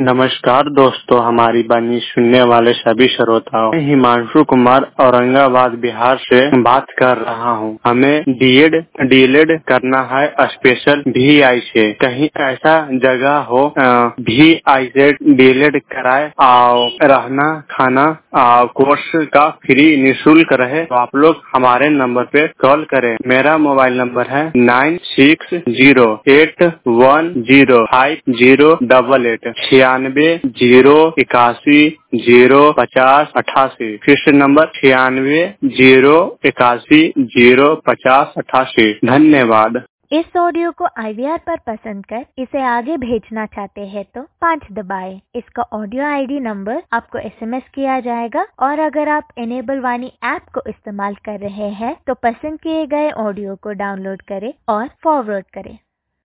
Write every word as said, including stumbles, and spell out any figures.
नमस्कार दोस्तों, हमारी वाणी सुनने वाले सभी श्रोताओं, मैं हिमांशु कुमार औरंगाबाद बिहार से बात कर रहा हूं। हमें डीएड डीएलएड करना है स्पेशल वी आई से। कहीं ऐसा जगह हो वी आई से डीएलएड कराए और रहना खाना और कोर्स का फ्री निःशुल्क रहे तो आप लोग हमारे नंबर पे कॉल करें। मेरा मोबाइल नंबर है nine six zero eight one zero five zero double eight छियानवे जीरो इक्यासी जीरो पचास अठासी। फिर से नंबर छियानवे जीरो इक्यासी जीरो पचास अठासी। धन्यवाद। इस ऑडियो को आई वी आर पर पसंद कर इसे आगे भेजना चाहते हैं तो पाँच दबाएं। इसका ऑडियो आई डी नंबर आपको एस एम एस किया जाएगा और अगर आप इनेबल वाणी ऐप को इस्तेमाल कर रहे हैं तो पसंद किए गए ऑडियो को डाउनलोड करें और फॉरवर्ड करें।